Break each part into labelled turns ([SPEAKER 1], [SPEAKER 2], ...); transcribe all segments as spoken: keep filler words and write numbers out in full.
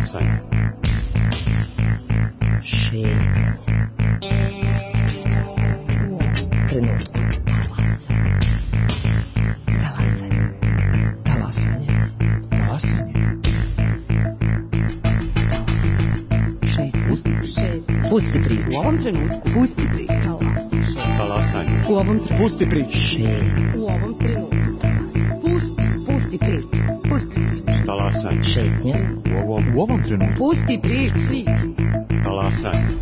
[SPEAKER 1] Talasanje.
[SPEAKER 2] Šetnja. Trenutku. Talasanje. Talasanje. Talasanje. Šetnja. Šetnja. Pusti priču. U ovom trenutku. Pusti priču.
[SPEAKER 1] Talasanje.
[SPEAKER 2] U ovom trenutku.
[SPEAKER 3] Pusti priču.
[SPEAKER 2] Šetnja. U ovom trenutku. Pusti. Pusti priču. Pusti priču.
[SPEAKER 1] Talasanje.
[SPEAKER 2] Šetnja.
[SPEAKER 3] U ovom, u ovom trenutku.
[SPEAKER 2] Pusti priču.
[SPEAKER 1] Talasanje.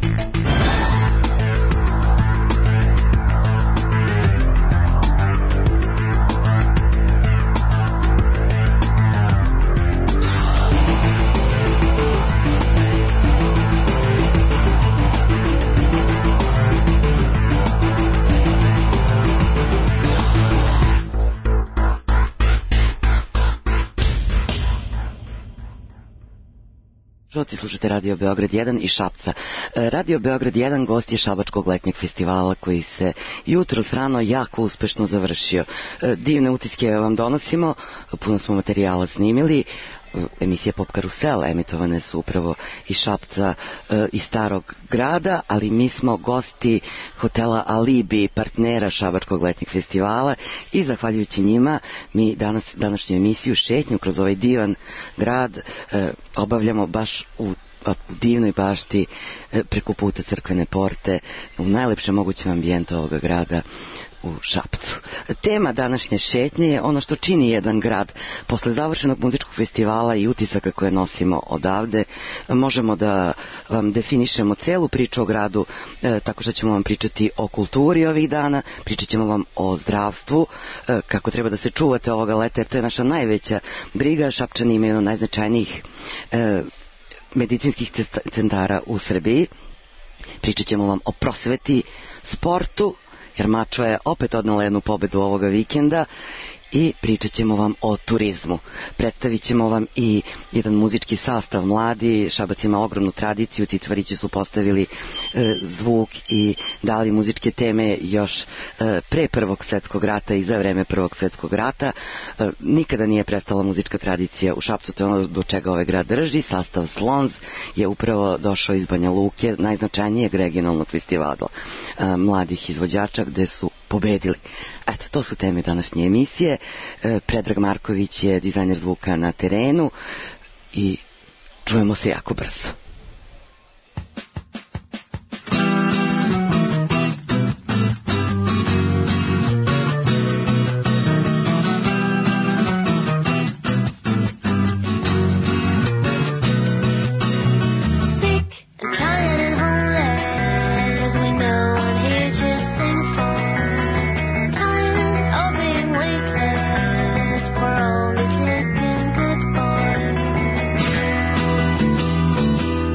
[SPEAKER 4] Žuti, slušate Radio Beograd jedan iz Šapca. Radio Beograd jedan gost je Šabačkog letnjeg festivala koji se jutros rano jako uspešno završio. Divne utiske vam donosimo, puno smo materijala snimili. Emisije Pop Karusel emitovane su upravo iz Šapca, iz Starog grada, ali mi smo gosti hotela Alibi, partnera Šabačkog letnjeg festivala i zahvaljujući njima mi danas, današnju emisiju Šetnju kroz ovaj divan grad obavljamo baš u u divnoj bašti preko puta Crkvene porte u najlepšem mogućem ambijentu ovoga grada u Šapcu. Tema današnje šetnje je ono što čini jedan grad. Posle završenog muzičkog festivala i utisaka koje nosimo odavde, možemo da vam definišemo celu priču o gradu e, tako što ćemo vam pričati o kulturi ovih dana, pričat ćemo vam o zdravstvu, e, kako treba da se čuvate ovoga leta, jer to je naša najveća briga. Šapčani imaju jedno od najznačajnijih e, medicinskih centara u Srbiji. Pričat ćemo vam o prosveti, sportu, jer Mačva je opet odnala jednu pobedu ovoga vikenda, i pričat ćemo vam o turizmu. Predstavit ćemo vam i jedan muzički sastav mladi. Šabac ima ogromnu tradiciju, Citvarići su postavili e, zvuk i dali muzičke teme još e, pre Prvog svjetskog rata i za vreme Prvog svjetskog rata. E, nikada nije prestala muzička tradicija u Šapcu, to je ono do čega ovaj grad drži. Sastav Slons je upravo došao iz Banja Luke, najznačajnijeg regionalnog festivala e, mladih izvođača, gde su pobedili. Eto, to su teme današnje emisije. E, Predrag Marković je dizajner zvuka na terenu i čujemo se jako brzo.
[SPEAKER 5] Thank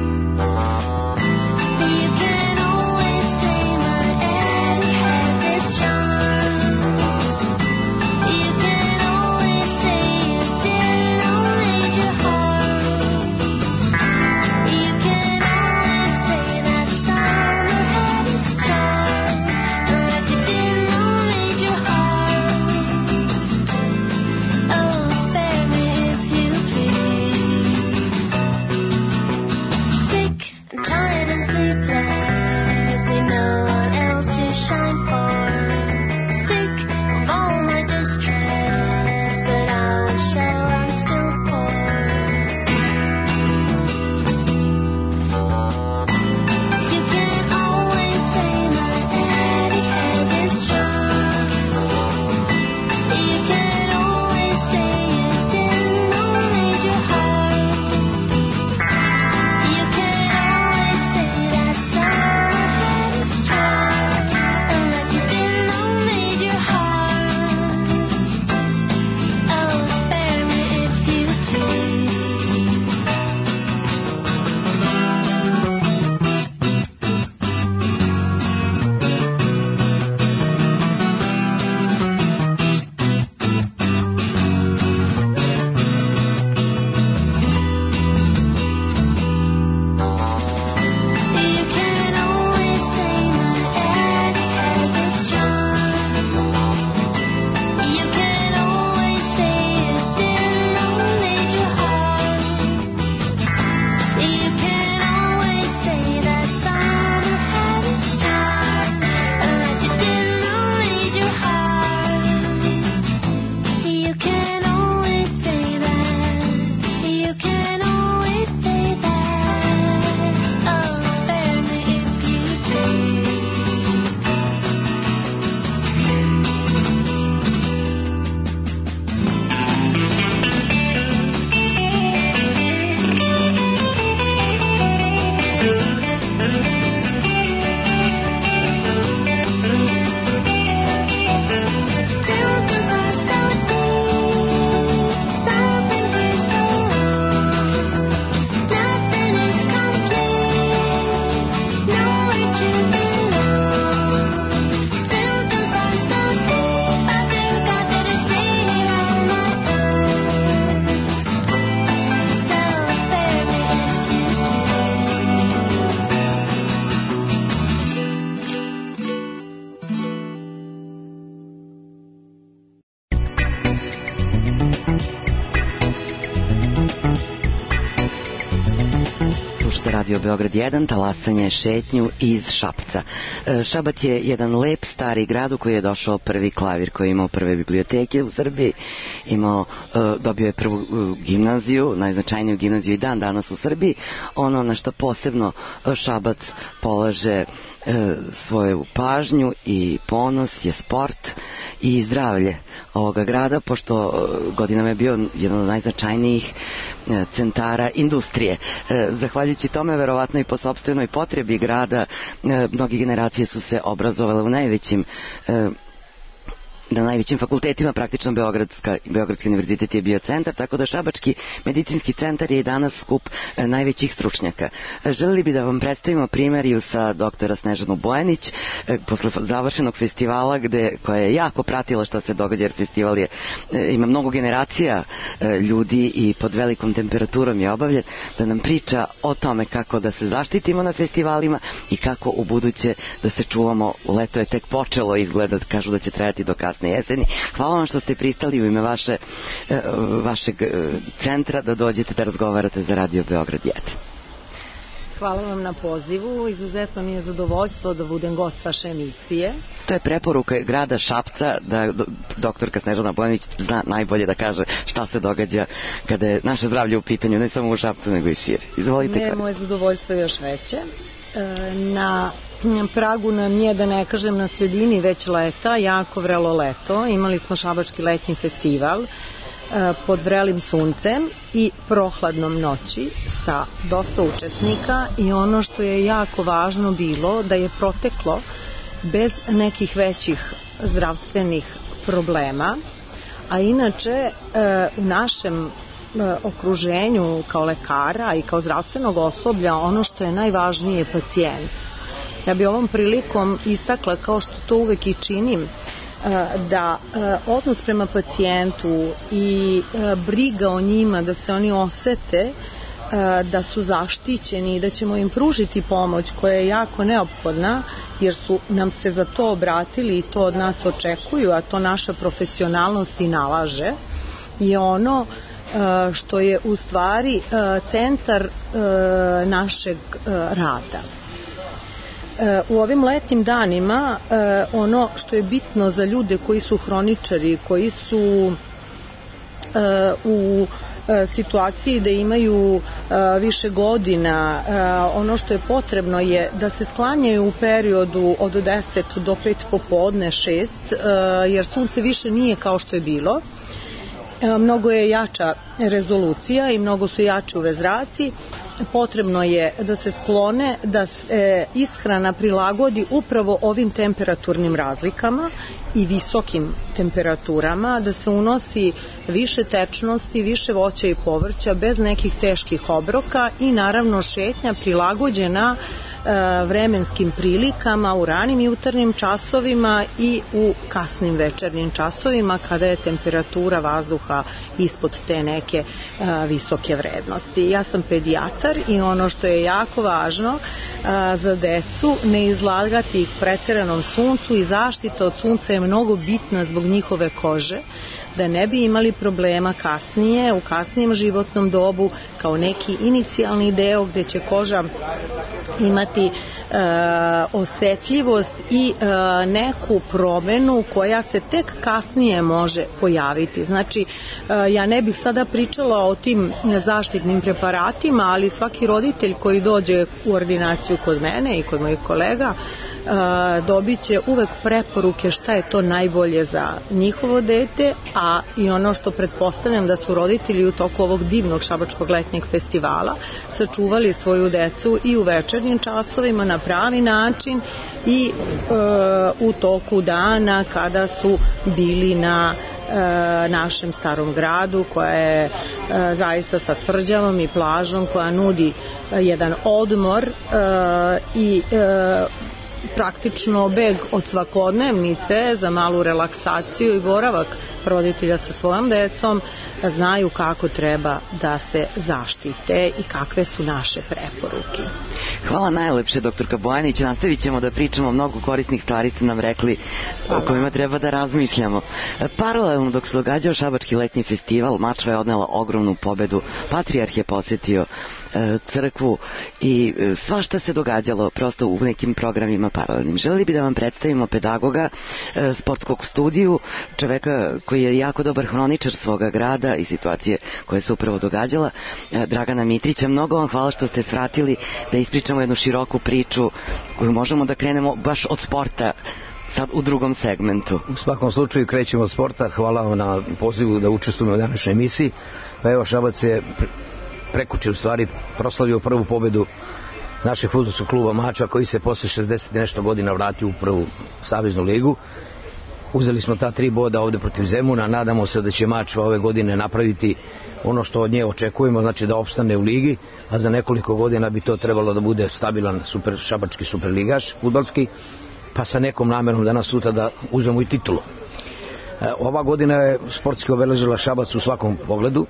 [SPEAKER 4] Radio Beograd jedan, talasanje šetnju iz Šapca. Šabac je jedan lep stari grad u koji je došao prvi klavir, koji je imao prve biblioteke u Srbiji, imao, dobio je prvu gimnaziju, najznačajniju gimnaziju i dan danas u Srbiji. Ono na što posebno Šabac polaže svoju pažnju i ponos je sport i zdravlje ovoga grada, pošto godinama je bio jedan od najznačajnijih centara industrije. Zahvaljujući tome, verovatno i po sopstvenoj potrebi grada, mnogi generacije su se obrazovale u najvećim na najvećim fakultetima, praktično Beogradska, Beogradski univerzitet je bio centar, tako da Šabački medicinski centar je i danas skup najvećih stručnjaka. Želeli bi da vam predstavimo primeriju sa doktora Snežanu Bojanić, posle završenog festivala, gde, koja je jako pratila šta se događa, jer festival je, ima mnogo generacija ljudi i pod velikom temperaturom je obavljen, da nam priča o tome kako da se zaštitimo na festivalima i kako u buduće da se čuvamo. Leto je tek počelo, izgleda, kažu da će trajati do kasne jeseni. Hvala vam što ste pristali u ime vaše, vašeg centra da dođete da razgovarate za Radio Beograd jedan.
[SPEAKER 3] Hvala vam na pozivu. Izuzetno mi je zadovoljstvo da budem gost vaše emisije.
[SPEAKER 4] To je preporuka grada Šapca, da doktorka Snežana Bojanić zna najbolje da kaže šta se događa kada je naše zdravlje u pitanju, ne samo u Šapcu, nego i šire. Izvolite.
[SPEAKER 3] Ne, moje zadovoljstvo je još veće. Na pragu nam je, da ne kažem na sredini već leta, jako vrelo leto. Imali smo Šabački letnji festival pod vrelim suncem i prohladnom noći sa dosta učesnika, i ono što je jako važno bilo da je proteklo bez nekih većih zdravstvenih problema. A inače u našem okruženju kao lekara i kao zdravstvenog osoblja ono što je najvažnije je pacijent. Ja bi ovom prilikom istakla, kao što to uvek i činim, da odnos prema pacijentu i briga o njima, da se oni osete da su zaštićeni i da ćemo im pružiti pomoć koja je jako neophodna, jer su nam se za to obratili i to od nas očekuju, a to naša profesionalnost i nalaže, je ono što je u stvari centar našeg rada. U ovim letnjim danima ono što je bitno za ljude koji su hroničari, koji su u situaciji da imaju više godina, ono što je potrebno je da se sklanjaju u periodu od deset do pet popodne, šest, jer sunce više nije kao što je bilo. Mnogo je jača rezolucija i mnogo su jači U V zraci. Potrebno je da se sklone, da se ishrana prilagodi upravo ovim temperaturnim razlikama i visokim temperaturama, da se unosi više tečnosti, više voća i povrća bez nekih teških obroka i naravno šetnja prilagođena vremenskim prilikama u ranim jutarnjim časovima i u kasnim večernjim časovima kada je temperatura vazduha ispod te neke visoke vrednosti. Ja sam pedijatar i ono što je jako važno za decu, ne izlagati ih pretjeranom suncu, i zaštita od sunca je mnogo bitna zbog njihove kože, da ne bi imali problema kasnije, u kasnijem životnom dobu, kao neki inicijalni deo gde će koža imati e, osetljivost i e, neku promenu koja se tek kasnije može pojaviti. Znači, e, ja ne bih sada pričala o tim zaštitnim preparatima, ali svaki roditelj koji dođe u ordinaciju kod mene i kod mojih kolega dobit će uvek preporuke šta je to najbolje za njihovo dete, a i ono što pretpostavljam da su roditelji u toku ovog divnog Šabačkog letnjeg festivala sačuvali svoju decu i u večernjim časovima na pravi način i e, u toku dana kada su bili na e, našem starom gradu, koja je e, zaista sa tvrđavom i plažom, koja nudi e, jedan odmor e, i e, praktično beg od svakodnevnice za malu relaksaciju i boravak roditelja sa svojom decom, znaju kako treba da se zaštite i kakve su naše preporuke.
[SPEAKER 4] Hvala najlepše, doktorka Bojanić. Nastavit ćemo da pričamo, mnogo korisnih stvari ste nam rekli o kojima treba da razmišljamo. Paralelno dok se događao Šabački letnji festival, Mačva je odnela ogromnu pobedu. Patrijarh je posetio crkvu i svašta se događalo prosto u nekim programima paralelnim. Želeli bi da vam predstavimo pedagoga sportskog studiju, čoveka koji je jako dobar hroničar svoga grada i situacije koje se upravo događala, Dragana Mitrića. Mnogo vam hvala što ste svratili da ispričamo jednu široku priču koju možemo da krenemo baš od sporta sad u drugom segmentu.
[SPEAKER 5] U svakom slučaju krećemo od sporta. Hvala vam na pozivu da učestvujemo u današnjoj emisiji. Pa evo, Šabac je prekuče u stvari proslavio prvu pobedu našeg fudbalskog kluba Mačva, koji se posle šezdeset nešto godina vratio u prvu saveznu ligu. Uzeli smo ta tri boda ovde protiv Zemuna, nadamo se da će Mačva ove godine napraviti ono što od nje očekujemo, znači da opstane u ligi, a za nekoliko godina bi to trebalo da bude stabilan super, šabački superligaš fudbalski, pa sa nekom namerom danas sutra da uzmemo i titulu. Ova godina je sportski obeležila Šabac u svakom pogledu.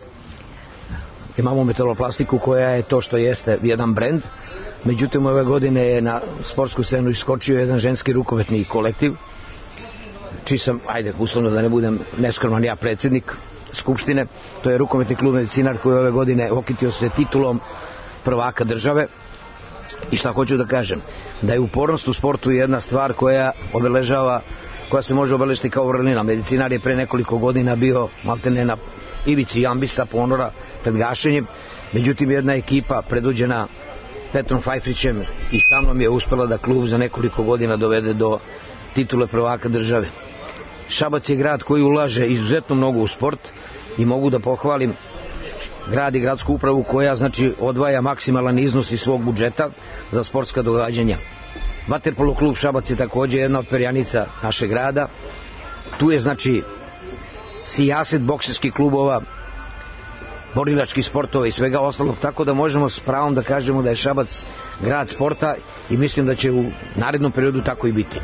[SPEAKER 5] Imamo metaloplastiku koja je to što jeste jedan brend, međutim ove godine je na sportsku scenu iskočio jedan ženski rukometni kolektiv, čiji sam, ajde, uslovno da ne budem neskroman, ja predsjednik Skupštine. To je rukometni klub Medicinar koji ove godine okitio se titulom prvaka države. I šta hoću da kažem, da je upornost u sportu jedna stvar koja obeležava, koja se može obeležiti kao vrlina. Medicinar je pre nekoliko godina bio maltene na ivici ambisa, ponora pred gašenjem, međutim jedna ekipa predvođena Petrom Fajfrićem i sa mnom je uspela da klub za nekoliko godina dovede do titule prvaka države. Šabac je grad koji ulaže izuzetno mnogo u sport i mogu da pohvalim grad i gradsku upravu koja znači odvaja maksimalan iznos iz svog budžeta za sportska događanja. Vaterpolo klub Šabac je takođe jedna od perjanica našeg grada. Tu je znači sijaset bokserskih klubova, borilačkih sportova i svega ostalog, tako da možemo s pravom da kažemo da je Šabac grad sporta i mislim da će u narednom periodu tako i biti.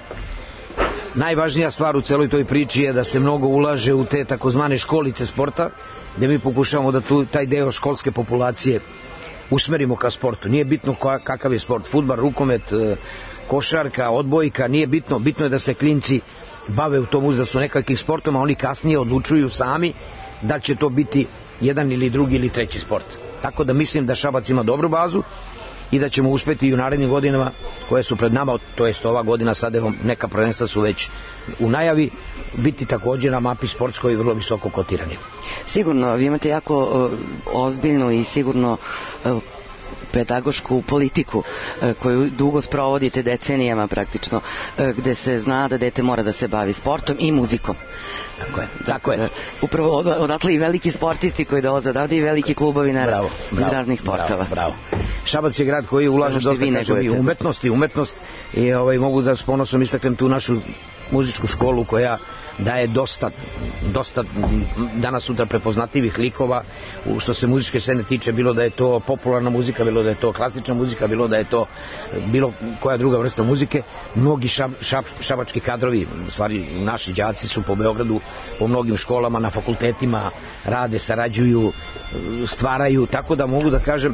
[SPEAKER 5] Najvažnija stvar u celoj toj priči je da se mnogo ulaže u te takozvane školice sporta, gde mi pokušavamo da tu, taj deo školske populacije usmerimo ka sportu. Nije bitno kakav je sport, fudbal, rukomet, košarka, odbojka, nije bitno. Bitno je da se klinci bave u tom uzrastu nekakvim sportom, a oni kasnije odlučuju sami da će to biti jedan ili drugi ili treći sport. Tako da mislim da Šabac ima dobru bazu i da ćemo uspeti i u narednim godinama koje su pred nama, to jest ova godina, sad evo neka prvenstva su već u najavi, biti također na mapi sportskoj vrlo visoko kotirani.
[SPEAKER 4] Sigurno, vi imate jako uh, ozbiljnu i sigurno uh, pedagošku politiku uh, koju dugo sprovodite decenijama praktično, uh, gde se zna da dete mora da se bavi sportom i muzikom.
[SPEAKER 5] Tako je, tako je.
[SPEAKER 4] Upravo odatle i veliki sportisti koji dolaze odavde i veliki klubovi na bravo, bravo, iz raznih sportova.
[SPEAKER 5] Bravo, bravo. Šabac je grad koji ulaže dosta kažem, i umetnost i umetnost i ovaj, mogu da s ponosom istaknem tu našu muzičku školu koja daje dosta, dosta danas sutra prepoznatljivih likova u što se muzičke scene tiče, bilo da je to popularna muzika, bilo da je to klasična muzika, bilo da je to bilo koja druga vrsta muzike. Mnogi šab, šab, šabački kadrovi, u stvari naši đaci su po Beogradu, po mnogim školama, na fakultetima rade, sarađuju, stvaraju, tako da mogu da kažem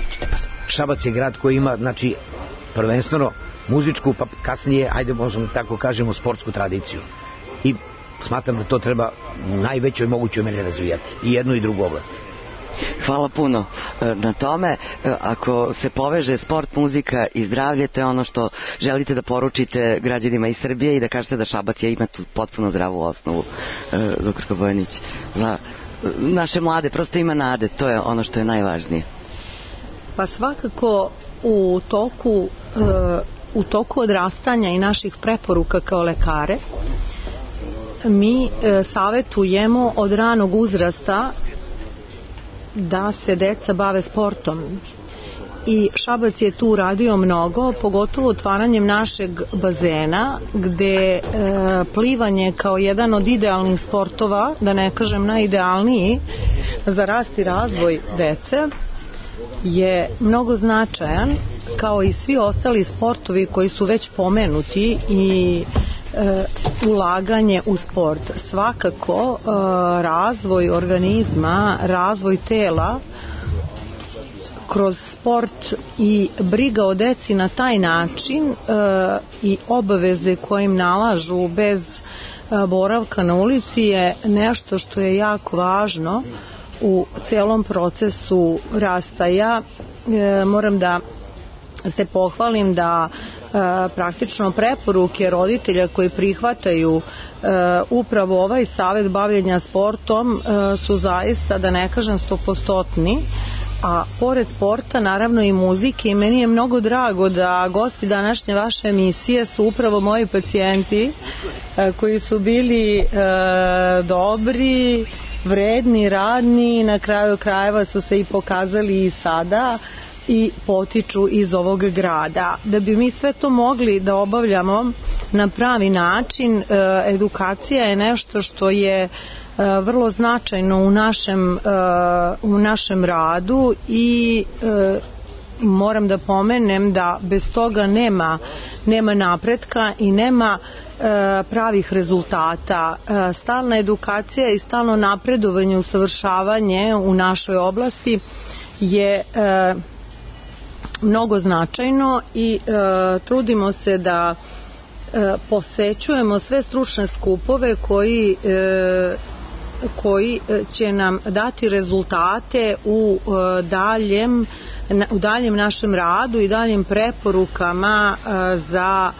[SPEAKER 5] Šabac je grad koji ima znači prvenstveno muzičku, pa kasnije, ajde možemo tako kažemo, sportsku tradiciju. I smatram da to treba u najvećoj mogućoj meri razvijati. I jednu i drugu oblast.
[SPEAKER 4] Hvala puno na tome. Ako se poveže sport, muzika i zdravlje, to je ono što želite da poručite građanima iz Srbije i da kažete da Šabac je ima tu potpuno zdravu osnovu, doktor Bojanić, za naše mlade. Prosto ima nade, to je ono što je najvažnije.
[SPEAKER 3] Pa svakako u toku u toku odrastanja i naših preporuka kao lekare mi e, savetujemo od ranog uzrasta da se deca bave sportom i Šabac je tu radio mnogo, pogotovo otvaranjem našeg bazena gde e, plivanje kao jedan od idealnih sportova, da ne kažem najidealniji za rast i razvoj dece, je mnogo značajan kao i svi ostali sportovi koji su već pomenuti i e, ulaganje u sport. Svakako e, razvoj organizma, razvoj tela kroz sport i briga o deci na taj način e, i obaveze koje im nalažu bez e, boravka na ulici je nešto što je jako važno u celom procesu rastaja. E, moram da se pohvalim da e, praktično preporuke roditelja koji prihvataju e, upravo ovaj savet bavljenja sportom e, su zaista, da ne kažem stopostotni, a pored sporta naravno i muzike, i meni je mnogo drago da gosti današnje vaše emisije su upravo moji pacijenti e, koji su bili e, dobri, vredni, radni, na kraju krajeva su se i pokazali i sada i potiču iz ovog grada. Da bi mi sve to mogli da obavljamo na pravi način, edukacija je nešto što je vrlo značajno u našem, u našem radu i moram da pomenem da bez toga nema, nema napretka i nema pravih rezultata. Stalna edukacija i stalno napredovanje, usavršavanje u našoj oblasti je mnogo značajno i e, trudimo se da e, posećujemo sve stručne skupove koji, e, koji će nam dati rezultate u, e, daljem, na, u daljem našem radu i daljem preporukama e, za,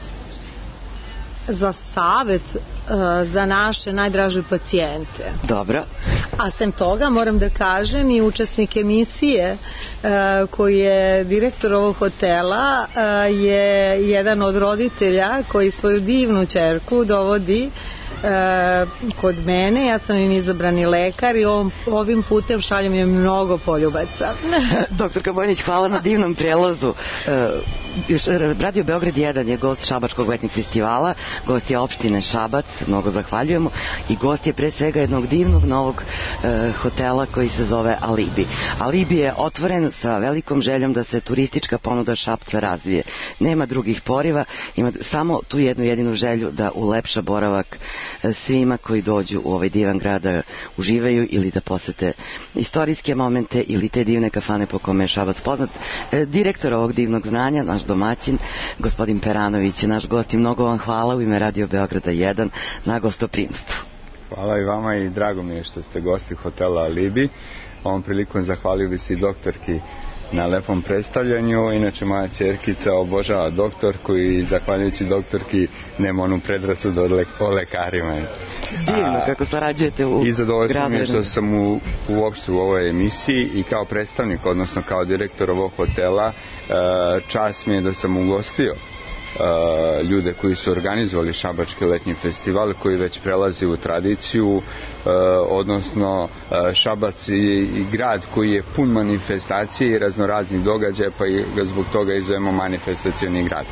[SPEAKER 3] za savet za naše najdraže pacijente.
[SPEAKER 4] Dobro.
[SPEAKER 3] A sem toga moram da kažem i učesnik emisije koji je direktor ovog hotela je jedan od roditelja koji svoju divnu ćerku dovodi kod mene. Ja sam im izabrani lekar i ovim, ovim putem šaljem im mnogo poljubaca.
[SPEAKER 4] Doktorka Bojanić, hvala na divnom prelazu. Radio Beograd jedan je gost Šabačkog letnjeg festivala, gost je opštine Šabac, mnogo zahvaljujemo, i gost je pre svega jednog divnog novog e, hotela koji se zove Alibi. Alibi je otvoren sa velikom željom da se turistička ponuda Šapca razvije. Nema drugih poriva, ima samo tu jednu jedinu želju da ulepša boravak svima koji dođu u ovaj divan grad, da uživaju ili da posete istorijske momente ili te divne kafane po kome je Šabac poznat. E, direktor ovog divnog znanja, naš domaćin, gospodin Peranović, naš gost, i mnogo vam hvala u ime Radio Beograda jedan na gostoprimstvu.
[SPEAKER 6] Hvala i vama i drago mi je što ste gosti hotela Alibi. Ovom prilikom zahvalio bi se i doktorki na lepom predstavljanju. Inače, moja ćerkica obožava doktorku i zahvaljujući doktorki nema onu predrasudu o lekarima.
[SPEAKER 4] Divno, kako sarađujete u gradu.
[SPEAKER 6] I zadovoljstvo mi je što sam u, uopšte u ovoj emisiji i kao predstavnik, odnosno kao direktor ovog hotela, čast mi je da sam ugostio ljude koji su organizovali Šabački letnji festival, koji već prelazi u tradiciju, odnosno Šabac je i grad koji je pun manifestacije i raznoraznih događaja, pa i ga zbog toga i zovemo manifestacioni grad.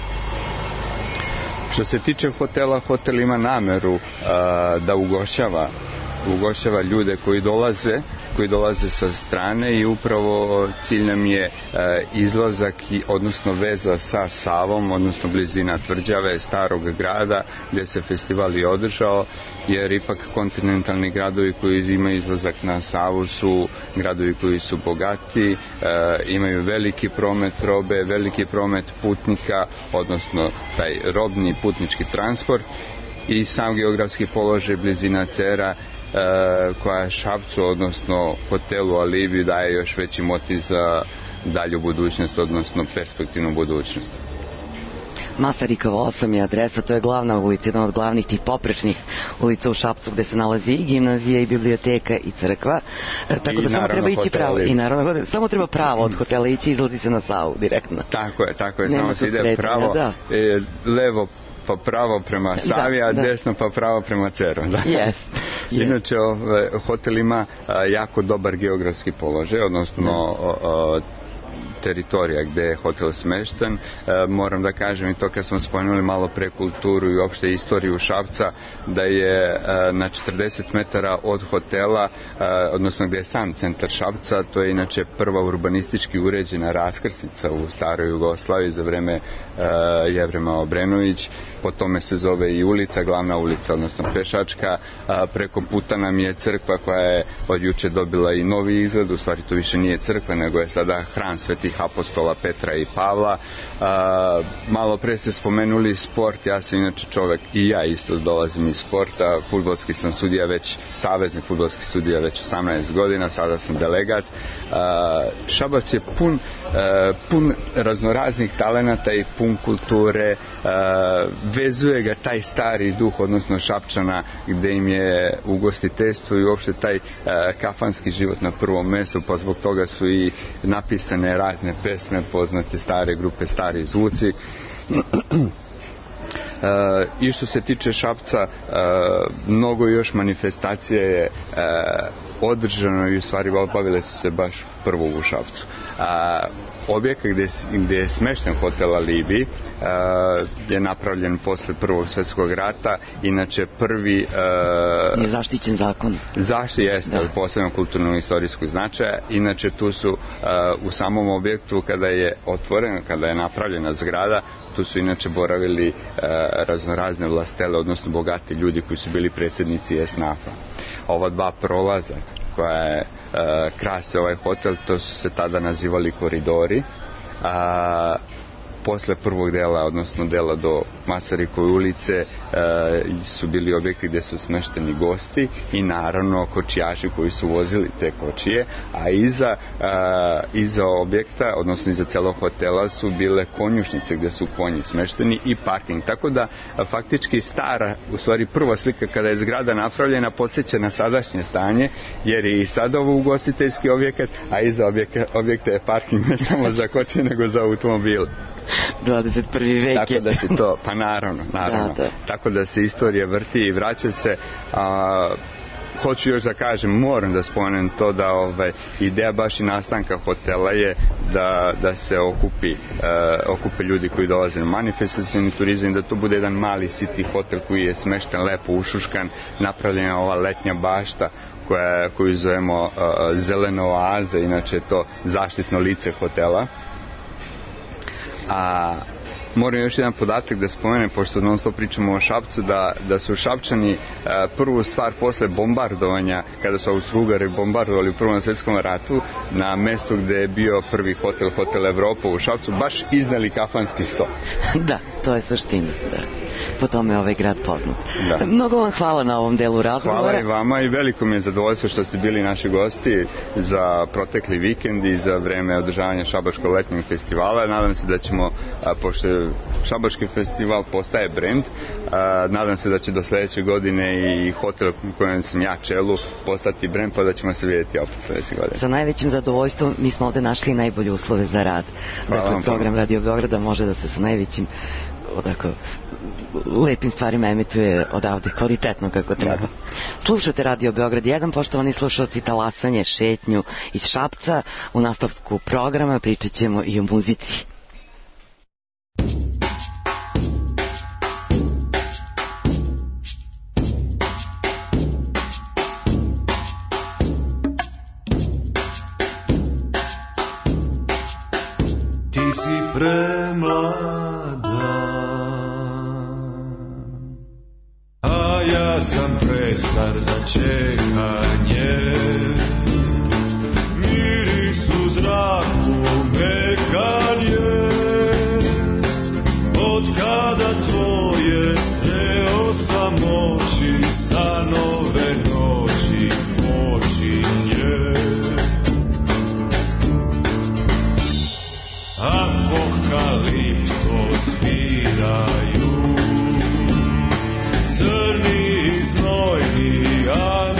[SPEAKER 6] Što se tiče hotela, hotel ima nameru da ugošćava ugošćava ljude koji dolaze koji dolaze sa strane i upravo cilj nam je e, izlazak i, odnosno veza sa Savom, odnosno blizina tvrđave starog grada gdje se festival i održao, jer ipak kontinentalni gradovi koji imaju izlazak na Savu su gradovi koji su bogati, e, imaju veliki promet robe, veliki promet putnika, odnosno taj robni putnički transport, i sam geografski položaj blizina Cera koja Šapcu, odnosno hotelu Alibi, daje još veći motiv za dalju budućnost, odnosno perspektivnu budućnost.
[SPEAKER 4] Masarikova osam je adresa, to je glavna ulica, jedna od glavnih tih poprečnih ulica u Šapcu gde se nalazi i gimnazija i biblioteka i crkva, e, tako
[SPEAKER 6] I
[SPEAKER 4] da samo treba ići pravo. I naravno, samo treba pravo od hotela ići i izlazi se na Savu direktno.
[SPEAKER 6] Tako je, tako je,
[SPEAKER 4] Nema
[SPEAKER 6] samo se ide pravo,
[SPEAKER 4] da.
[SPEAKER 6] e, levo pa pravo prema Savi, a da, da. desno pa pravo prema Ceru. Da.
[SPEAKER 4] Yes. Yes.
[SPEAKER 6] Inače, ovaj, hotel ima a, jako dobar geografski položaj, odnosno a, a, teritorija gde je hotel smešten. E, moram da kažem i to kad smo spomenuli malo pre kulturu i uopšte istoriju Šapca, da je e, na četrdeset metara od hotela, e, odnosno gde je sam centar Šapca, to je inače prva urbanistički uređena raskrsnica u staroj Jugoslaviji za vreme e, Jevrema Obrenović. Po tome se zove i ulica, glavna ulica, odnosno pešačka. A, preko puta nam je crkva koja je od juče dobila i novi izgled, u stvari to više nije crkva, nego je sada hram Svetih svetih apostola Petra i Pavla. Malo pre ste spomenuli sport, ja sam inače čovek i ja isto dolazim iz sporta, fudbalski sam sudija već, savezni fudbalski sudija već osamnaest godina, sada sam delegat. Šabac je pun, pun raznoraznih talenata i pun kulture, vezuje ga taj stari duh, odnosno Šapčana, gde im je ugostiteljstvo i uopšte taj kafanski život na prvom mestu, pa zbog toga su i napisane razne pesme, poznate stare grupe Stari zvuci. Uh, i što se tiče Šapca, uh, mnogo još manifestacije je uh, održano i u stvari obavile su se baš prvo u Šapcu. Uh, objekat gde, gde je smešten hotel Alibi uh, je napravljen posle Prvog svetskog rata, inače prvi uh,
[SPEAKER 4] je zaštićen zakon.
[SPEAKER 6] Zašti jeste od posebnog kulturnog istorijskog značaja, inače tu su uh, u samom objektu kada je otvoren, kada je napravljena zgrada, tu su inače boravili uh, raznorazne vlastele, odnosno bogati ljudi koji su bili predsjednici esnafa. Ova dva prolaza koja je uh, krase ovaj hotel, to su se tada nazivali koridori, a posle prvog dela, odnosno dela do Masarikove ulice, e, su bili objekti gde su smešteni gosti i naravno kočijaši koji su vozili te kočije, a iza, e, iza objekta, odnosno iza celog hotela su bile konjušnice gde su konji smešteni i parking. Tako da faktički stara, u stvari prva slika kada je zgrada napravljena podsjeća na sadašnje stanje, jer je i sad ovo ugostiteljski objekat, a iza objekta, objekta je parking ne samo za kočije nego za automobile.
[SPEAKER 4] dvadeset prvi vek
[SPEAKER 6] tako da se to, pa naravno, naravno. Da, da. Tako da se istorija vrti i vraća se. A, hoću još da kažem, moram da spomenem to da ovaj, ideja baš i nastanka hotela je da, da se okupi, uh, okupe ljudi koji dolaze na manifestacioni turizam, da to bude jedan mali city hotel koji je smešten, lepo ušuškan, napravljena ova letnja bašta koja, koju zovemo uh, zelena oaza, inače je to zaštitno lice hotela. A moram još jedan podatak da spomenem, pošto non stop pričamo o Šapcu, da, da su Šapčani e, prvu stvar posle bombardovanja, kada su Austro-Ugari bombardovali u Prvom svjetskom ratu, na mestu gde je bio prvi hotel, Hotel Evropa u Šapcu, baš izneli kafanski sto.
[SPEAKER 4] Da, to je suština, da. Po tome je ovaj grad poznat. Da. Mnogo vam hvala na ovom delu razgovora.
[SPEAKER 6] Hvala i vama i veliko mi je zadovoljstvo što ste bili naši gosti za protekli vikend i za vreme održavanja Šabačkog letnjeg festivala. Nadam se da ćemo, a, pošto Šabački festival postaje brend, a, nadam se da će do sledeće godine i hotel u kojem sam ja čelu postati brend, pa da ćemo se vidjeti opet sledeće godine.
[SPEAKER 4] Sa najvećim zadovoljstvom mi smo ovde našli najbolje uslove za rad. Hvala. Dakle, program Radio Beograda može da se sa najvećim odako lepim stvarima emituje odavde kvalitetno kako treba. Slušate Radio Beograd jedan, poštovani slušalci, talasanje, šetnju iz Šapca. U nastavku programa pričat ćemo i o muzici.
[SPEAKER 7] Ti si premlada, a ja sam prestar za čekanje. Miris u zraku mekan je, od kada tvoje sreo sam oči, sa nove noći počinje. Apokalipso sviraju, crni znojni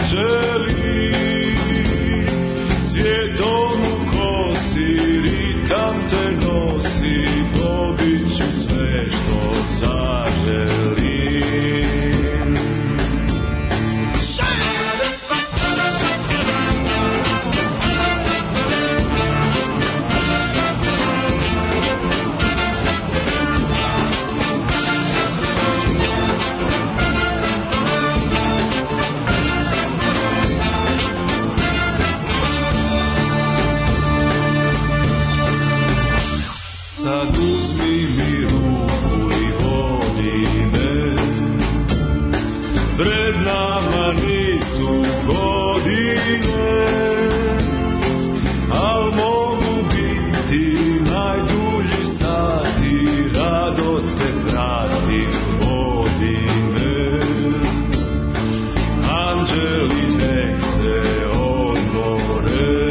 [SPEAKER 7] anđeli nek se odmore,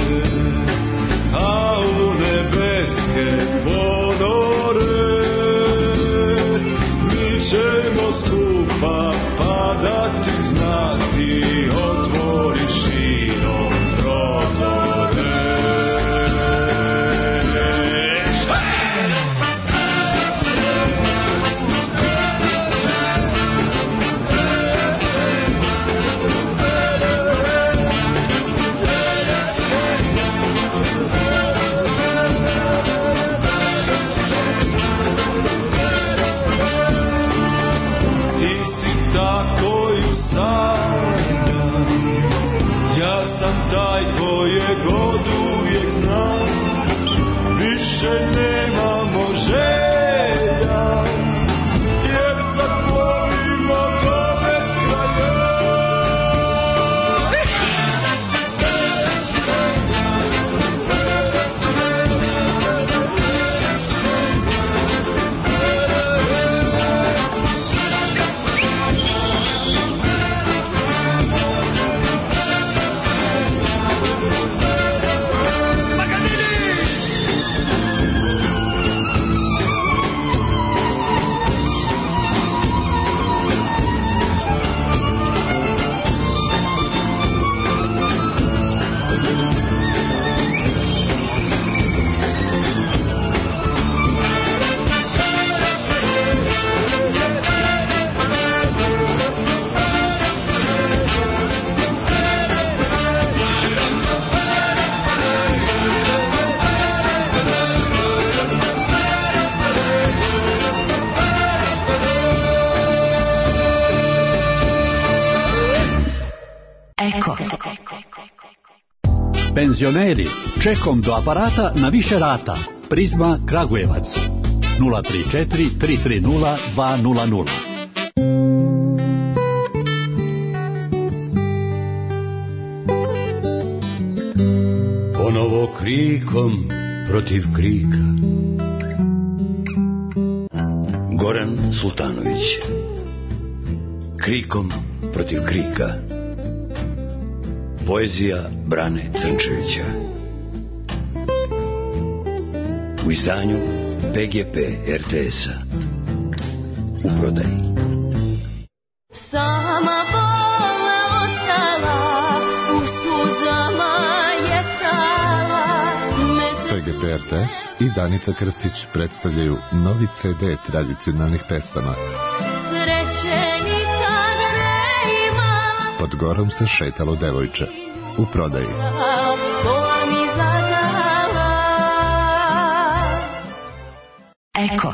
[SPEAKER 7] a u nebeske ponore mi ćemo skupa padati, znati, otvori širom prozore. Ja sam taj koje god uvijek znam, više nemamo želja, jer sad volimo do beskraja.
[SPEAKER 8] Penzioneri, čekom do aparata na više rata. Prizma Kragujevac nula tri četiri tri tri nula dva nula nula.
[SPEAKER 7] Ponovo krikom protiv krika.
[SPEAKER 9] Goran Sultanović. Krikom protiv krika. Poezija Brane Crnčevića. U izdanju P G P R T S-a. U prodaji.
[SPEAKER 10] Sama bola ostala, u suzama je tala.
[SPEAKER 11] P G P R T S i Danica Krstić predstavljaju novi C D tradicionalnih pesama.
[SPEAKER 10] Sreće nikad ne ima.
[SPEAKER 11] Pod gorom se šetalo devojče. U prodaji.
[SPEAKER 10] Bola mi zadala.
[SPEAKER 2] Eko.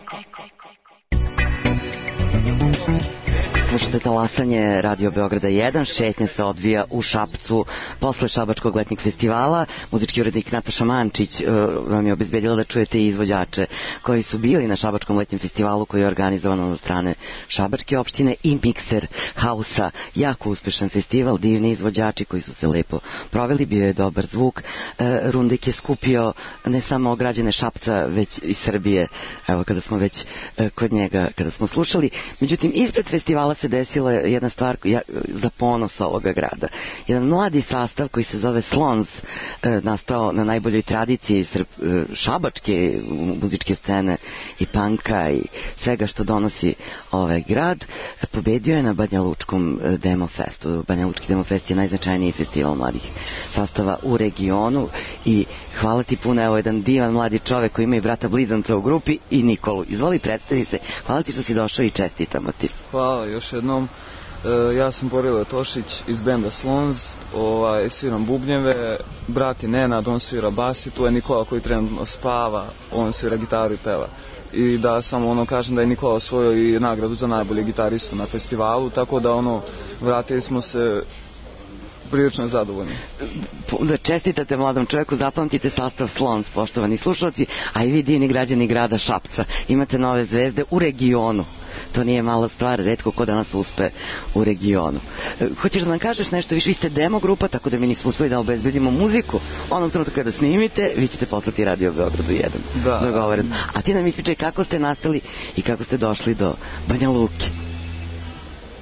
[SPEAKER 4] Slušate talasanje Radio Beograda jedan, šetnja se odvija u Šapcu posle Šabačkog letnjeg festivala. Muzički urednik Nataša Mančić uh, vam je obezbedila da čujete izvođače koji su bili na Šabačkom letnjem festivalu koji je organizovan od strane Šabačke opštine i Mikser Hausa. Jako uspešan festival, divni izvođači koji su se lepo proveli, bio je dobar zvuk. Uh, Rundik je skupio ne samo građane Šapca, već i Srbije, evo kada smo već uh, kod njega, kada smo slušali. Međutim, ispred festivala se desila jedna stvar za ponos ovoga grada. Jedan mladi sastav koji se zove Slons, nastao na najboljoj tradiciji šabačke muzičke scene i panka i svega što donosi ovaj grad, pobedio je na Banja Lučkom Demo Festu. Banja Lučki Demo Fest je najznačajniji festival mladih sastava u regionu i hvala ti puno, evo jedan divan mladi čovek koji ima i brata blizanca u grupi i Nikolu. Izvoli, predstavi se. Hvala ti što si došao i čestitamo ti.
[SPEAKER 12] Hvala još jednom. E, ja sam Borilo Tošić iz benda Slons, ovaj, sviram bubnjeve, brat je Nenad, on svira bas i tu je Nikola koji trenutno spava, on svira gitaru i peva. I da samo ono kažem da je Nikola osvojio i nagradu za najbolji gitaristu na festivalu, tako da ono, vratili smo se prilično zadovoljni.
[SPEAKER 4] Da čestitate mladom čovjeku, zapamtite sastav Slons, poštovani slušalci, a i vi divni građani grada Šapca. Imate nove zvezde u regionu. To nije mala stvar, retko ko danas uspe u regionu. Hoćeš da nam kažeš nešto više? Vi ste demo grupa, tako da mi nismo uspeli da obezbedimo muziku. Onom trenutku kada snimite, vi ćete poslati Radio Beogradu jedan.
[SPEAKER 12] Da.
[SPEAKER 4] Dogovoren. A ti nam ispričaj kako ste nastali i kako ste došli do Banja Luke.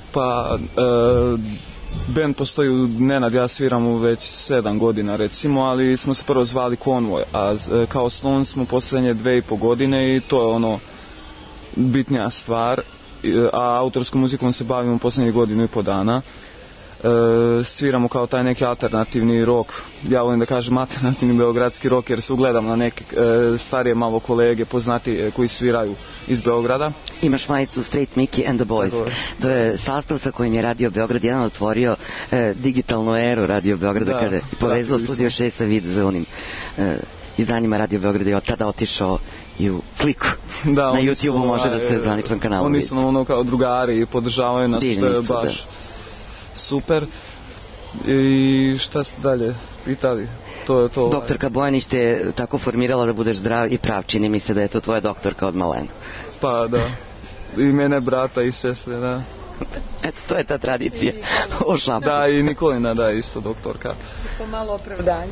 [SPEAKER 12] Pa, e, band postoji u Nenad, ja sviramo već sedam godina recimo, ali smo se prvo zvali Konvoj, a e, kao Slons smo posljednje dve i po godine i to je ono bitnija stvar, e, a autorskom muzikom se bavimo posljednjih godinu i po dana. E, sviramo kao taj neki alternativni rock, ja volim da kažem alternativni beogradski rock jer se ugledam na neke e, starije malo kolege poznati e, koji sviraju iz Beograda.
[SPEAKER 4] Imaš majicu Straight Mickey and the Boys. Tako. To je sastav sa kojim je Radio Beograd jedan otvorio e, digitalnu eru Radio Beograda da, kada je povezao Studio šest sa vizualnim e, izdanjima Radio Beograda i od tada otišao i u sliku. Da, na YouTube-u može da se zvaničnom kanalu
[SPEAKER 12] oni su nam ono kao drugari i podržavaju nas, što je baš da. Super. I šta ste dalje pitali? To je to.
[SPEAKER 4] Doktorka Bojanić te je tako formirala da budeš zdrav i prav. Čini mi se da je to tvoja doktorka od malena.
[SPEAKER 12] Pa da. I mene brata i sestre, da.
[SPEAKER 4] Eto, to je ta tradicija o Šapcu.
[SPEAKER 12] Da, i Nikolina, da, isto doktorka.
[SPEAKER 3] To malo opravdanje.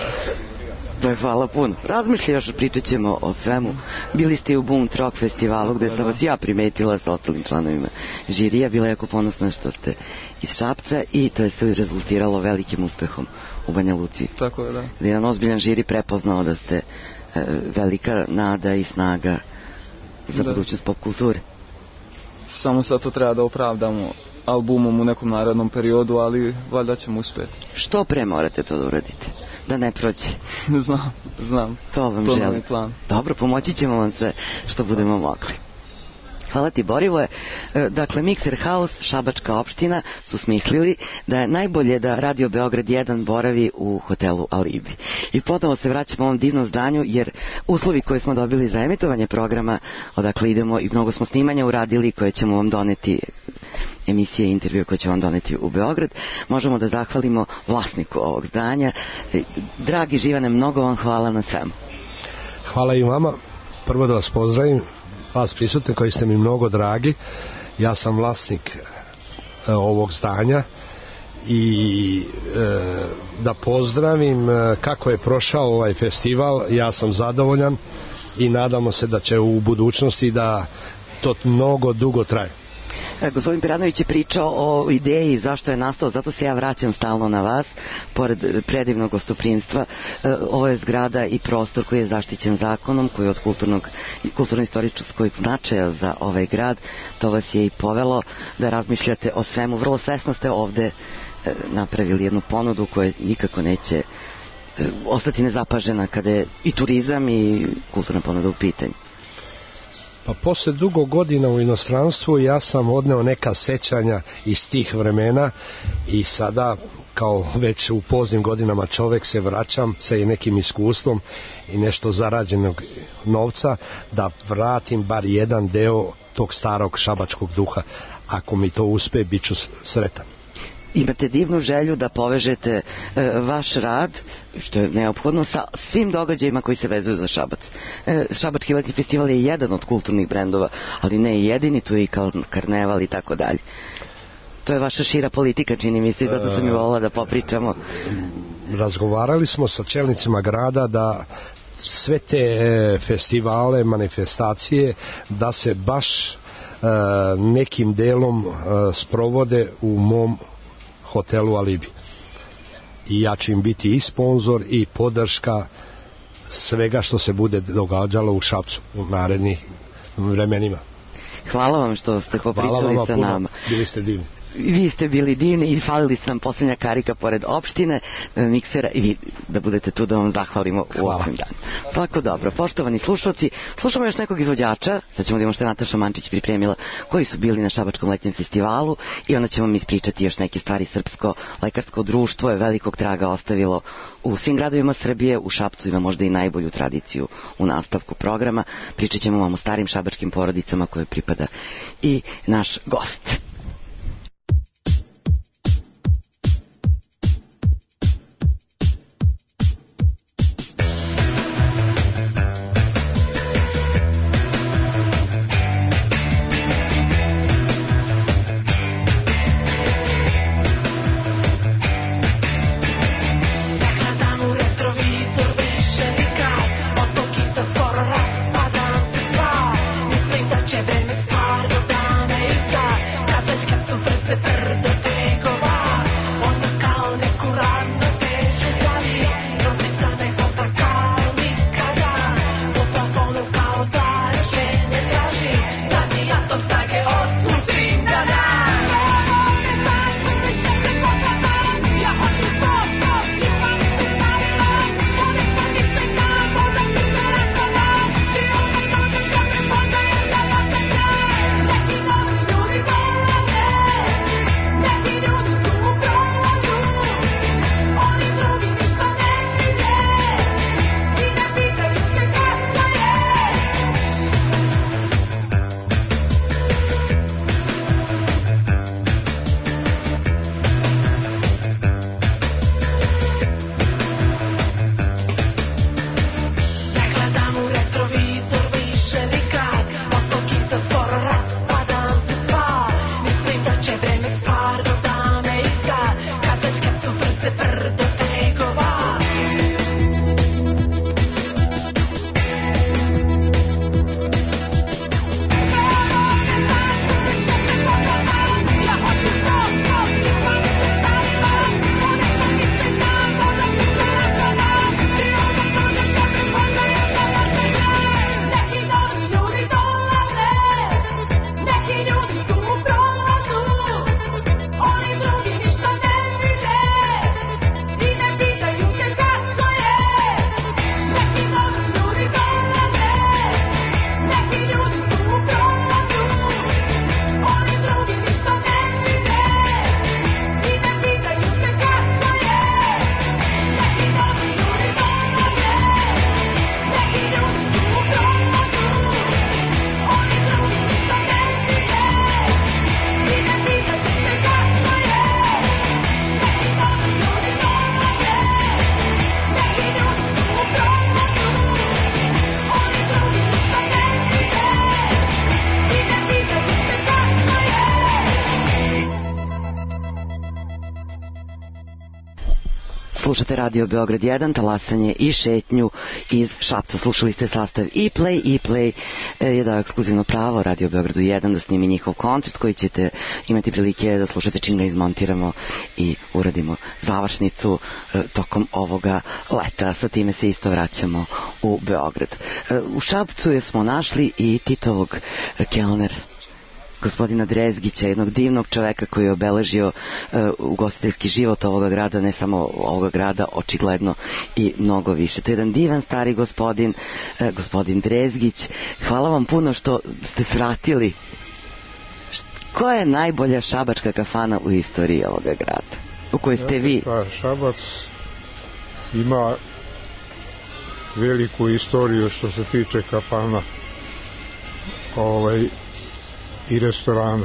[SPEAKER 4] Da, hvala puno. Razmišljaš, pričat ćemo o svemu. Bili ste u Boom Rock festivalu gde sam vas ja primetila sa ostalim članovima žirija. Bila jako ponosna što ste iz Šapca i to je sve rezultiralo velikim uspehom u Banja Luci.
[SPEAKER 12] Tako je, da.
[SPEAKER 4] Da je jedan ozbiljan žiri prepoznao da ste e, velika nada i snaga za da. budućnost pop kulture.
[SPEAKER 12] Samo sad to treba da opravdamo albumom u nekom narednom periodu, ali valjda ćemo uspjeti.
[SPEAKER 4] Što pre morate to da uradite? Da ne prođe.
[SPEAKER 12] Znam, znam.
[SPEAKER 4] To vam želim. Dobro, pomoći ćemo vam sve što budemo mogli. Hvala ti, Borivoje. Dakle, Mixer House, Šabačka opština su smislili da je najbolje da Radio Beograd jedan boravi u hotelu Alibi. I ponovo se vraćamo ovom divnom zdanju jer uslovi koje smo dobili za emitovanje programa, odakle idemo i mnogo smo snimanja uradili koje ćemo vam doneti, emisije i intervju koje ćemo vam doneti u Beograd, možemo da zahvalimo vlasniku ovog zdanja. Dragi Živane, mnogo vam hvala na svemu.
[SPEAKER 13] Hvala i vama. Prvo da vas pozdravim, vas prisutne koji ste mi mnogo dragi. Ja sam vlasnik e, ovog zdanja i e, da pozdravim e, kako je prošao ovaj festival. Ja sam zadovoljan i nadamo se da će u budućnosti da to mnogo dugo traje.
[SPEAKER 4] Gospodin Piranović je pričao o ideji zašto je nastao, zato se ja vraćam stalno na vas, pored predivnog gostoprimstva. Ovo je zgrada i prostor koji je zaštićen zakonom, koji je od kulturnog, kulturno-istorijskog značaja za ovaj grad. To vas je i povelo da razmišljate o svemu. Vrlo svesno ste ovde napravili jednu ponudu koja nikako neće ostati nezapažena kada je i turizam i kulturna ponuda u pitanju.
[SPEAKER 13] Pa posle dugo godina u inostranstvu ja sam odneo neka sećanja iz tih vremena i sada kao već u poznim godinama čovek se vraćam sa nekim iskustvom i nešto zarađenog novca da vratim bar jedan deo tog starog šabačkog duha. Ako mi to uspe, bit ću sretan.
[SPEAKER 4] Imate divnu želju da povežete e, vaš rad, što je neophodno, sa svim događajima koji se vezuju za Šabac. E, Šabački letnji festival je jedan od kulturnih brendova, ali ne i jedini, tu je i karneval i tako dalje. To je vaša šira politika, čini mi se, zato sam i volila da popričamo.
[SPEAKER 13] Razgovarali smo sa čelnicima grada da sve te festivale, manifestacije, da se baš e, nekim delom e, sprovode u mom hotelu Alibi. I ja ću im biti i sponzor i podrška svega što se bude događalo u Šapcu u narednih vremenima.
[SPEAKER 4] Hvala vam što ste popričali sa puno. Nama.
[SPEAKER 13] Bili ste divni.
[SPEAKER 4] Vi ste bili divni i falili sam posljednja karika pored opštine, miksera i vi da budete tu da vam zahvalimo u ovim danu. Tako dobro, poštovani slušalci, slušamo još nekog izvođača, sad ćemo da imamo što je Nataša Mančić pripremila, koji su bili na Šabačkom letnjem festivalu i onda ćemo mi ispričati još neke stvari. Srpsko lekarsko društvo je velikog traga ostavilo u svim gradovima Srbije, u Šapcu ima možda i najbolju tradiciju u nastavku programa. Pričat ćemo vam o starim šabačkim porodicama koje pripada i naš gost.
[SPEAKER 10] Raspadam se sva, mislim da će vreme stvarno da me izda.
[SPEAKER 4] Slušate Radio Beograd jedan, talasanje i šetnju iz Šapca. Slušali ste sastav E-Play. E-Play je dao ekskluzivno pravo Radio Beogradu jedan da snimi njihov koncert koji ćete imati prilike da slušate čim ga izmontiramo i uradimo završnicu tokom ovoga leta. Sa time se isto vraćamo u Beograd. U Šapcu smo našli i Titovog kelnera, gospodina Drezgića, jednog divnog čoveka koji je obeležio uh, ugostiteljski život ovoga grada, ne samo ovoga grada, očigledno i mnogo više. To je jedan divan stari gospodin, uh, gospodin Drezgić. Hvala vam puno što ste svratili. Koja je najbolja šabačka kafana u istoriji ovoga grada, u kojoj ste vi?
[SPEAKER 14] Šabac ima veliku istoriju što se tiče kafana ovaj i restorana.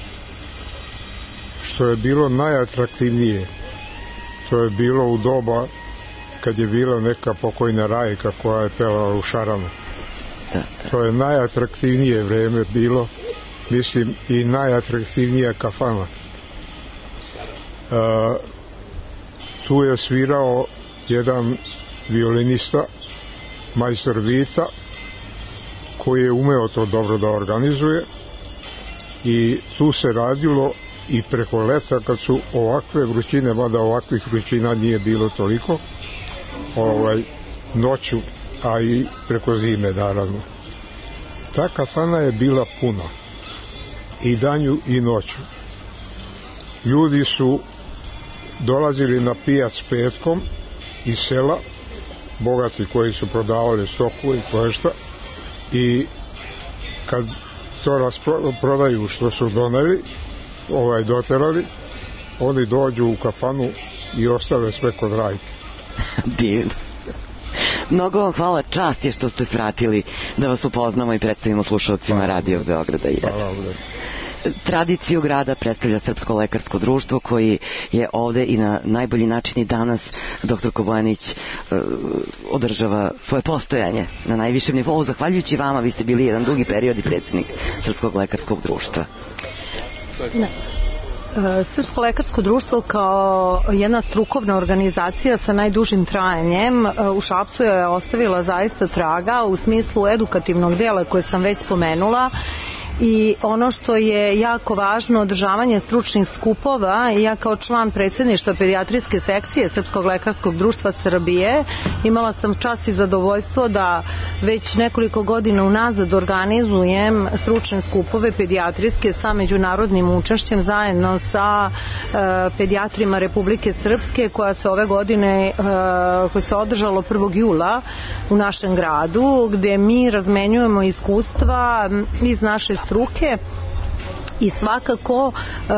[SPEAKER 14] Što je bilo najatraktivnije, to je bilo u doba kad je bila neka pokojna Rajka koja je pevala u šarama. To je najatraktivnije vreme bilo, mislim, i najatraktivnija kafana. E, tu je svirao jedan violinista, majstor Vita, koji je umeo to dobro da organizuje, i tu se radilo i preko leta kad su ovakve vrućine, mada ovakvih vrućina nije bilo toliko, ovaj, noću, a i preko zime naravno. Ta kafana je bila puna i danju i noću. Ljudi su dolazili na pijac petkom iz sela, bogati koji su prodavali stoku i koješta, i kad to rasprodaju što su doneli, ovaj doterali, oni dođu u kafanu i ostave sve kod Rajke.
[SPEAKER 4] Divno. Mnogo vam hvala, čast je što ste svratili da vas upoznamo i predstavimo slušalcima Radio Beograda jedan.
[SPEAKER 14] Hvala.
[SPEAKER 4] Tradiciju grada predstavlja Srpsko lekarsko društvo koji je ovde i na najbolji način i danas doktor Kobojanić uh, održava svoje postojanje na najvišem nivou. Zahvaljujući vama, vi ste bili jedan dugi period i predsjednik Srpskog lekarskog društva.
[SPEAKER 3] Ne. Srpsko lekarsko društvo kao jedna strukovna organizacija sa najdužim trajanjem u Šapcu je ostavila zaista traga u smislu edukativnog dela koje sam već spomenula. I ono što je jako važno, održavanje stručnih skupova. Ja kao član predsjedništva pedijatrijske sekcije Srpskog lekarskog društva Srbije imala sam čast i zadovoljstvo da već nekoliko godina unazad organizujem stručne skupove pedijatrijske sa međunarodnim učešćem zajedno sa e, pedijatrima Republike Srpske, koja se ove godine e, koja se održalo prvog jula u našem gradu, gde mi razmenjujemo iskustva iz naše struke i svakako e,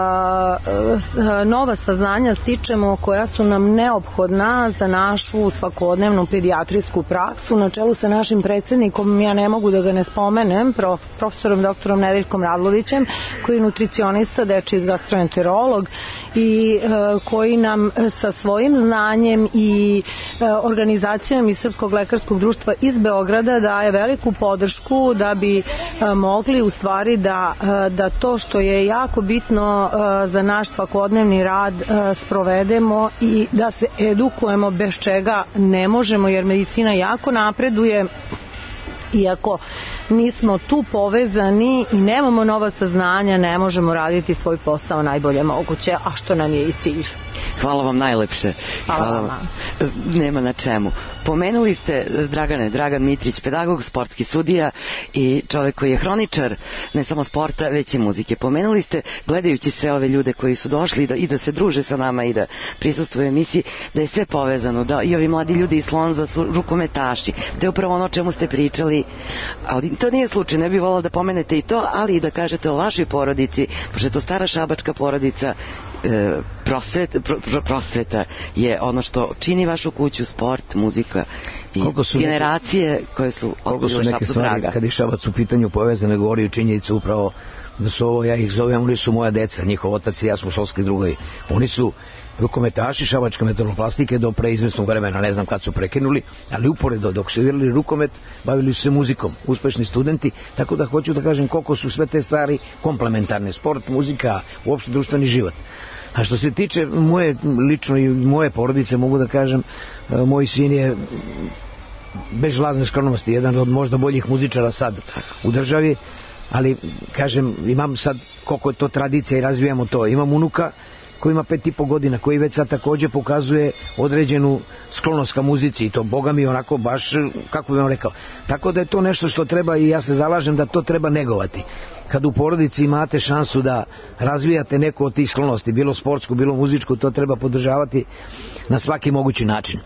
[SPEAKER 3] nova saznanja stičemo koja su nam neophodna za našu svakodnevnu pedijatrijsku praksu. Na čelu sa našim predsjednikom, ja ne mogu da ga ne spomenem, prof, profesorom doktorom Nedeljkom Radlovićem, koji je nutricionista, dečiji gastroenterolog i e, koji nam sa svojim znanjem i e, organizacijom iz Srpskog lekarskog društva iz Beograda daje veliku podršku da bi e, mogli u stvari da, e, da to što je jako bitno e, za naš svakodnevni rad e, sprovedemo i da se edukujemo, bez čega ne možemo, jer medicina jako napreduje. Iako nismo tu povezani i nemamo nova saznanja, ne možemo raditi svoj posao najbolje moguće, a što nam je i cilj.
[SPEAKER 4] Hvala vam najlepše.
[SPEAKER 3] Hvala, Hvala vam.
[SPEAKER 4] Nema na čemu. Pomenuli ste, Dragane, Dragan Mitrić, pedagog, sportski sudija i čovjek koji je hroničar ne samo sporta, već i muzike. Pomenuli ste, gledajući sve ove ljude koji su došli i da, i da se druže sa nama i da prisustvuju emisiji, da je sve povezano, da i ovi mladi ljudi iz Slonza su rukometaši. To je upravo ono o čemu ste pričali, ali to nije slučaj, ne bih volila da pomenete i to, ali i da kažete o vašoj porodici, pošto je to stara šabačka porodica. e, prosvet, pro, pro, prosveta je ono što čini vašu kuću, sport, muzika i generacije neke, koje su
[SPEAKER 5] otkudile Šapcu draga. Kad je Šabac u pitanju povezane, govori i činjenice upravo da su ovo, ja ih zovem, oni su moja deca, njihov otac i ja smo školski drugovi. Oni su rukometaši šabačke metaloplastike do preizvesnog vremena, ne znam kad su prekinuli, ali uporedo dok su igrali rukomet, bavili su se muzikom, uspešni studenti, tako da hoću da kažem koliko su sve te stvari komplementarne, sport, muzika, uopšte društveni život. A što se tiče moje lično i moje porodice, mogu da kažem, moj sin je bez žlazne skromnosti jedan od možda boljih muzičara sad u državi, ali kažem, imam sad koliko je to tradicija i razvijamo to, imam unuka koji ima pet i po godina, koji već sad takođe pokazuje određenu sklonost ka muzici i to boga mi onako baš, kako bih vam rekao, tako da je to nešto što treba i ja se zalažem da to treba negovati. Kad u porodici imate šansu da razvijate neku od tih sklonosti, bilo sportsku, bilo muzičku, to treba podržavati na svaki mogući način.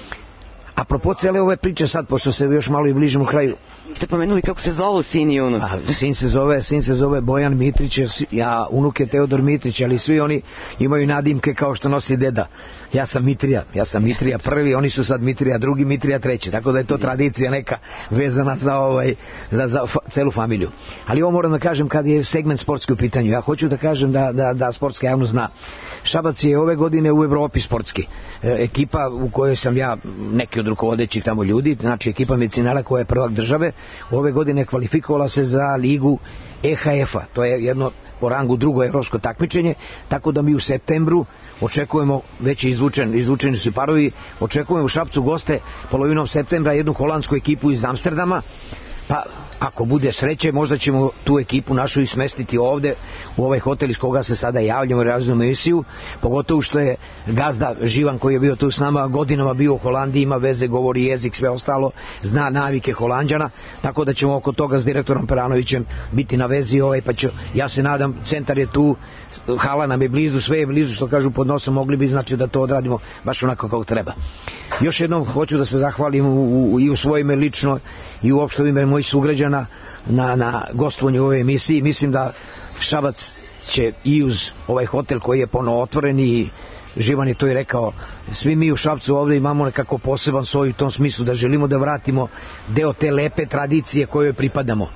[SPEAKER 5] Apropo cele ove priče sad, pošto se još malo i bližimo kraju.
[SPEAKER 4] Ste pomenuli kako se zovu sin i unuk?
[SPEAKER 5] A, sin se zove, sin se zove Bojan Mitrić, ja unuk je Teodor Mitrić, ali svi oni imaju nadimke kao što nosi deda. Ja sam Mitrija, ja sam Mitrija prvi, oni su sad Mitrija drugi, Mitrija treći, tako da je to tradicija neka vezana za ovaj za, za fa, celu familiju. Ali ovo moram da kažem kad je segment sportski u pitanju. Ja hoću da kažem da, da, da sportska javnost zna. Šabac je ove godine u Evropi sportski. E, ekipa u kojoj sam ja neki od rukovodećih tamo ljudi, znači ekipa medicinara koja je prvak države, ove godine kvalifikovala se za ligu E H F-a. To je jedno po rangu drugo evropsko takmičenje, tako da mi u septembru očekujemo, već je izvučen, izvučeni su parovi, očekujemo u Šapcu goste polovinom septembra jednu holandsku ekipu iz Amsterdama, pa ako bude sreće možda ćemo tu ekipu našu i smestiti ovde u ovaj hotel iz koga se sada javljamo i realizujemo emisiju, pogotovo što je gazda Živan koji je bio tu s nama godinama bio u Holandiji, ima veze, govori jezik, sve ostalo, zna navike Holanđana, tako da ćemo oko toga s direktorom Peranovićem biti na vezi ovaj, pa ću, ja se nadam, centar je tu, hala nam je blizu, sve je blizu, što kažu pod nosom, mogli bi znači da to odradimo baš onako kako treba. Još jednom hoću da se zahvalim u, u, i u svoje ime lično i uopšte u ime mojih sugrađana na, na gostovanju u ovoj emisiji. Mislim da Šabac će i uz ovaj hotel koji je ponovo otvoren i Živan je to i rekao, svi mi u Šapcu ovde imamo nekako poseban svoj u tom smislu da želimo da vratimo deo te lepe tradicije kojoj pripadamo.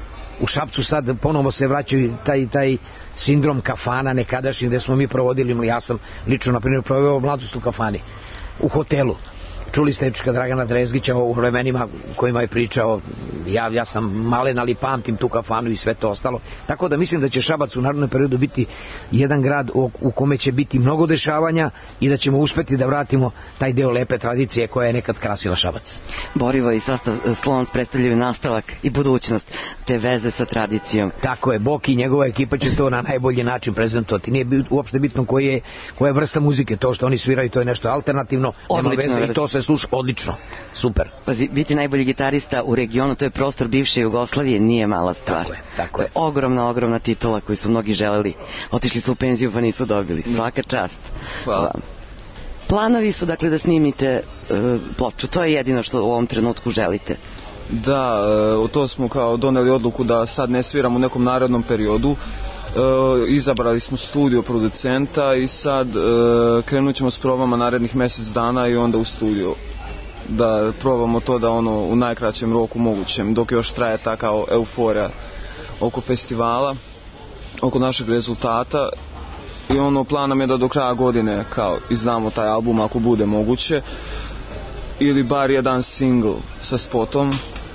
[SPEAKER 5] U Šapcu sad ponovo se vraćaju taj, taj sindrom kafana nekadašnji gde smo mi provodili, ja sam lično na primjer proveo mladost u kafani, u hotelu. Čuli ste Dragana Drezgića o vremenima kojima je pričao, ja, ja sam malen, ali pamtim tu kafanu i sve to ostalo. Tako da mislim da će Šabac u narednom periodu biti jedan grad u, u kome će biti mnogo dešavanja i da ćemo uspeti da vratimo taj deo lepe tradicije koja je nekad krasila Šabac.
[SPEAKER 4] Borivo i sastav Slons predstavljaju nastavak i budućnost te veze sa tradicijom.
[SPEAKER 5] Tako je, Boki i njegova ekipa će to na najbolji način prezentovati. Nije uopšte bitno koje je, koja je vrsta muzike, to što oni sviraju to je nešto alternativno, nema veze i to se sluša odlično, super.
[SPEAKER 4] Pazi, biti najbolji gitarista u regionu, to je prostor bivše Jugoslavije, nije mala stvar.
[SPEAKER 5] Tako je, tako je.
[SPEAKER 4] Ogromna, ogromna titula koju su mnogi želeli. Otišli su u penziju pa nisu dobili. Svaka čast.
[SPEAKER 12] Hvala.
[SPEAKER 4] Planovi su dakle da snimite uh, ploču, to je jedino što u ovom trenutku želite.
[SPEAKER 12] Da, uh, to smo kao doneli odluku da sad ne sviramo u nekom narednom periodu. Uh, izabrali smo studio producenta i sad uh, krenut ćemo s probama narednih mjesec dana i onda u studio da probamo to da ono u najkraćem roku mogućem dok još traje ta kao euforija oko festivala, oko našeg rezultata i ono plan nam je da do kraja godine kao izdamo taj album ako bude moguće ili bar jedan single sa spotom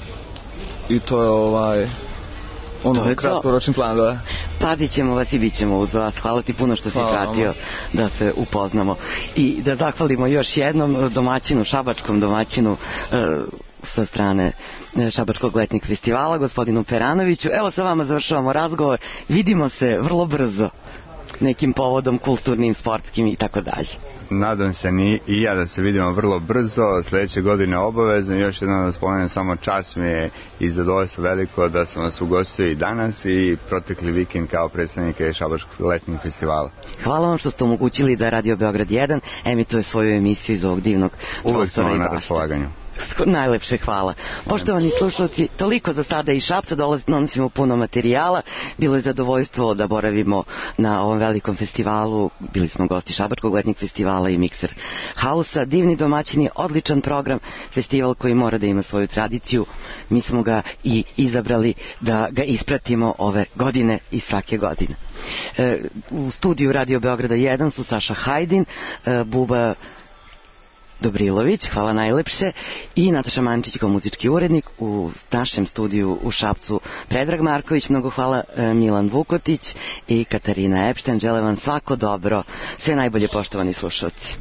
[SPEAKER 12] i to je ovaj ono kratkoročni plan, da.
[SPEAKER 4] Padit ćemo vas i bit ćemo uz vas. Hvala ti puno što si pratio da se upoznamo. I da zahvalimo još jednom domaćinu, šabačkom domaćinu e, sa strane Šabačkog letnjeg festivala, gospodinu Peranoviću. Evo sa vama završavamo razgovor. Vidimo se vrlo brzo nekim povodom kulturnim, sportskim i tako dalje.
[SPEAKER 6] Nadam se ni i ja da se vidimo vrlo brzo, sljedeće godine obavezno. Još jednom da spomenem, samo čast mi je i zadovoljstvo veliko da sam vas ugostio i danas i protekli vikend kao predstavnike Šabačkog letnjeg festivala.
[SPEAKER 4] Hvala vam što ste omogućili da Radio Beograd jedan emituje svoju emisiju iz ovog divnog prostora i bašte.
[SPEAKER 6] Uvijek smo na raspolaganju.
[SPEAKER 4] Najlepše hvala. Poštovani slušalci, toliko za sada iz Šapca, donosimo puno materijala. Bilo je zadovoljstvo da boravimo na ovom velikom festivalu. Bili smo gosti Šabačkog letnjeg festivala i Mikser Hausa. Divni domaćini, odličan program, festival koji mora da ima svoju tradiciju. Mi smo ga i izabrali da ga ispratimo ove godine i svake godine. E, u studiju Radio Beograda jedan su Saša Hajdin, e, Buba Dobrilović, hvala najlepše, i Nataša Mančić kao muzički urednik. U našem studiju u Šapcu Predrag Marković, mnogo hvala, Milan Vukotić i Katarina Epšten. Želim vam svako dobro, sve najbolje, poštovani slušalci.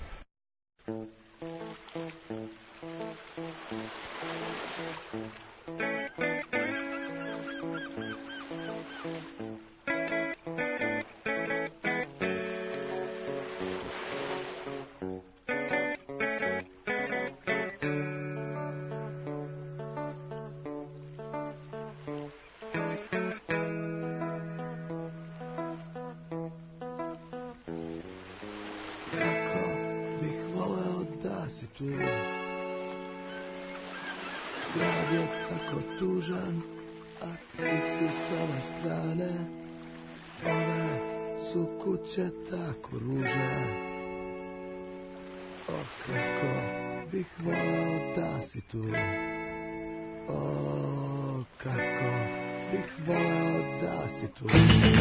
[SPEAKER 15] Grad je tako tužan, a ti si s ove strane. Ove su kuće tako ružne. O, kako bih voleo da si tu. O, kako bih voleo da si tu.